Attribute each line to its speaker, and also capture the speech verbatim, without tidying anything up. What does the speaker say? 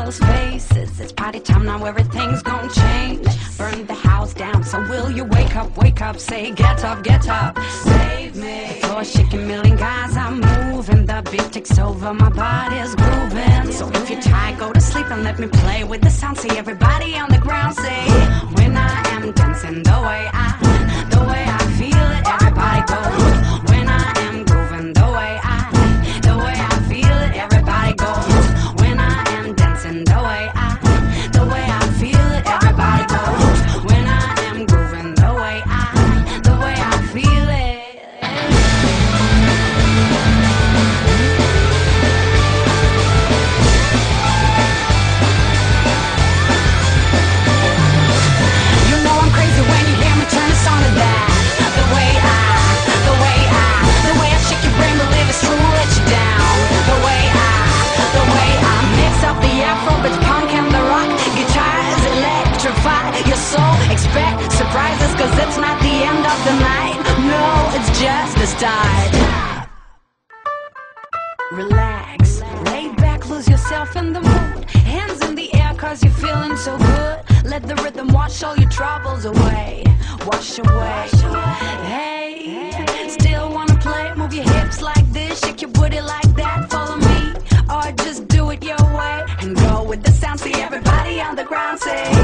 Speaker 1: girls' faces. It's party time now, everything's gonna change. Burn the house down, so will you wake up, wake up, say get up, get up, save me. Floor shaking, million guys are moving. The beat takes over, my body's grooving. So if you're tired, go to sleep and let me play with the sound. See everybody on the ground say, when I am dancing the way I, the way I feel it, everybody goes. When I am grooving the way I, the way I feel it, everybody goes. When I am dancing the way I, the way I feel it, everybody goes. When I am grooving the way I, the way I feel it. You know I'm crazy when you hear me turn the song to that. The way I, the way I, the way I shake your brain, believe it's true, let you down. The way I, the way I mix up the afro, it's punk and the rock. Guitars electrify your soul. Expect surprises, cause it's not the end of the night. No, it's just the start. Relax, lay back, lose yourself in the mood. Hands in the air cause you're feeling so good. Let the rhythm wash all your troubles away. Wash away. Hey, still wanna play? Move your hips like this, shake your booty like that. Follow me, or just do it your way. And go with the sound, see everybody on the ground say